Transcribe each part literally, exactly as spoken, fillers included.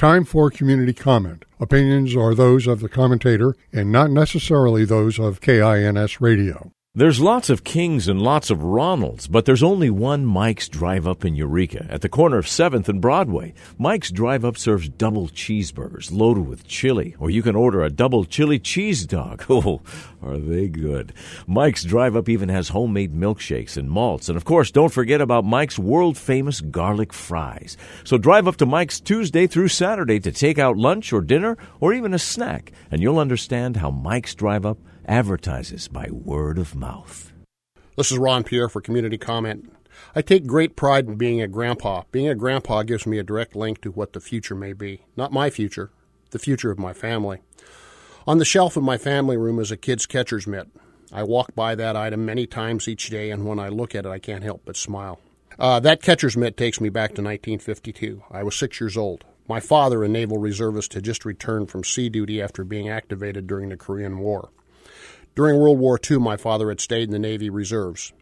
Time for community comment. Opinions are those of the commentator and not necessarily those of K I N S Radio. There's lots of Kings and lots of Ronalds, but there's only one Mike's Drive-Up in Eureka at the corner of seventh and Broadway. Mike's Drive-Up serves double cheeseburgers loaded with chili, or you can order a double chili cheese dog. Oh, are they good. Mike's Drive-Up even has homemade milkshakes and malts. And, of course, don't forget about Mike's world-famous garlic fries. So drive up to Mike's Tuesday through Saturday to take out lunch or dinner or even a snack, and you'll understand how Mike's Drive-Up advertises by word of mouth. This is Ron Pierre for Community Comment. I take great pride in being a grandpa. Being a grandpa gives me a direct link to what the future may be. Not my future, the future of my family. On the shelf of my family room is a kid's catcher's mitt. I walk by that item many times each day, and when I look at it, I can't help but smile. Uh, that catcher's mitt takes me back to nineteen fifty-two. I was six years old. My father, a naval reservist, had just returned from sea duty after being activated during the Korean War. During World War Two, my father had stayed in the Navy Reserves.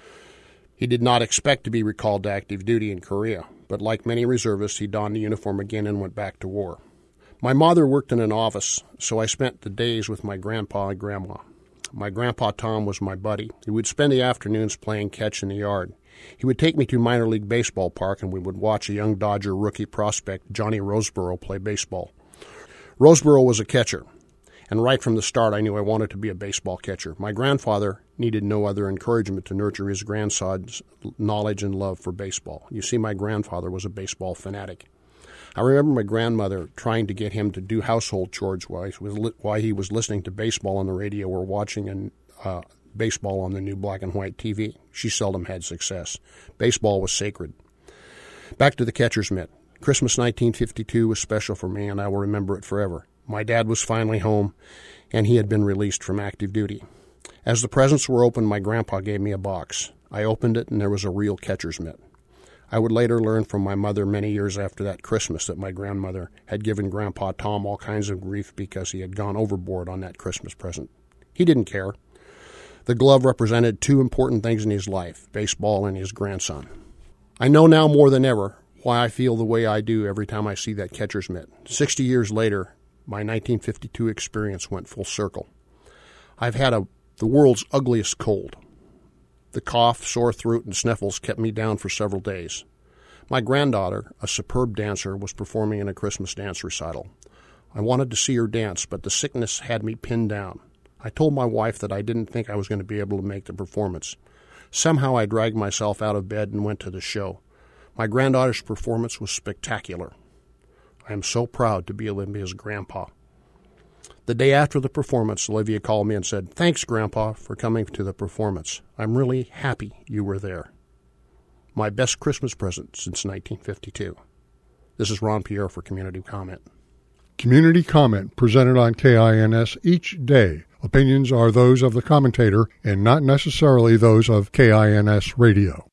He did not expect to be recalled to active duty in Korea, but like many reservists, he donned the uniform again and went back to war. My mother worked in an office, so I spent the days with my grandpa and grandma. My grandpa Tom was my buddy. He would spend the afternoons playing catch in the yard. He would take me to minor league baseball park, and we would watch a young Dodger rookie prospect, Johnny Roseboro, play baseball. Roseboro was a catcher. And right from the start, I knew I wanted to be a baseball catcher. My grandfather needed no other encouragement to nurture his grandson's knowledge and love for baseball. You see, my grandfather was a baseball fanatic. I remember my grandmother trying to get him to do household chores while he was, while he was listening to baseball on the radio or watching an, uh, baseball on the new black and white T V. She seldom had success. Baseball was sacred. Back to the catcher's mitt. Christmas nineteen fifty-two was special for me, and I will remember it forever. My dad was finally home, and he had been released from active duty. As the presents were opened, my grandpa gave me a box. I opened it, and there was a real catcher's mitt. I would later learn from my mother many years after that Christmas that my grandmother had given Grandpa Tom all kinds of grief because he had gone overboard on that Christmas present. He didn't care. The glove represented two important things in his life, baseball and his grandson. I know now more than ever why I feel the way I do every time I see that catcher's mitt. Sixty years later, my nineteen fifty-two experience went full circle. I've had a, the world's ugliest cold. The cough, sore throat, and sniffles kept me down for several days. My granddaughter, a superb dancer, was performing in a Christmas dance recital. I wanted to see her dance, but the sickness had me pinned down. I told my wife that I didn't think I was going to be able to make the performance. Somehow I dragged myself out of bed and went to the show. My granddaughter's performance was spectacular. I am so proud to be Olympia's grandpa. The day after the performance, Olivia called me and said, "Thanks, Grandpa, for coming to the performance. I'm really happy you were there." My best Christmas present since nineteen fifty-two. This is Ron Pierre for Community Comment. Community Comment presented on K I N S each day. Opinions are those of the commentator and not necessarily those of K I N S Radio.